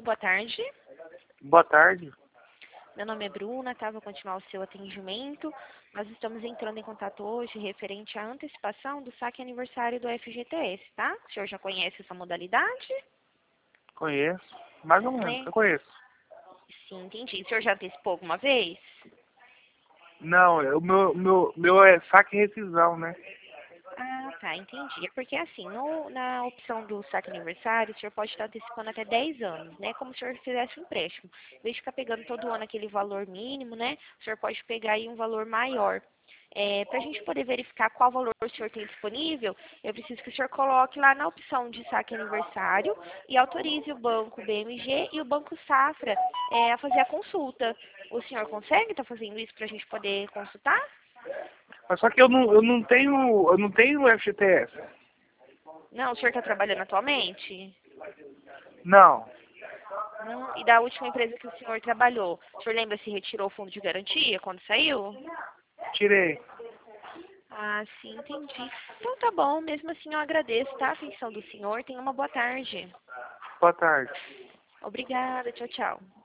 boa tarde. Boa tarde. Meu nome é Bruna, tá? Vou continuar o seu atendimento. Nós estamos entrando em contato hoje referente à antecipação do saque aniversário do FGTS, tá? O senhor já conhece essa modalidade? Conheço. Mais ou menos, Né? eu conheço. Sim, entendi. O senhor já antecipou alguma vez? Não, o meu é saque e rescisão, né? Ah, tá, entendi. É porque assim, na opção do saque aniversário, o senhor pode estar antecipando até 10 anos, né? Como se o senhor fizesse um empréstimo. Em vez de ficar pegando todo ano aquele valor mínimo, né? O senhor pode pegar aí um valor maior. Para a gente poder verificar qual valor o senhor tem disponível, eu preciso que o senhor coloque lá na opção de saque aniversário e autorize o banco BMG e o banco Safra a fazer a consulta. O senhor consegue estar fazendo isso para a gente poder consultar? Mas só que eu não tenho FGTS. Não, o senhor está trabalhando atualmente? Não, Não. E da última empresa que o senhor trabalhou, o senhor lembra se retirou o fundo de garantia quando saiu? tirei. Ah, sim, entendi. Então tá bom, mesmo assim eu agradeço, tá? A atenção do senhor. Tenha uma boa tarde. Boa tarde. Obrigada, tchau, tchau.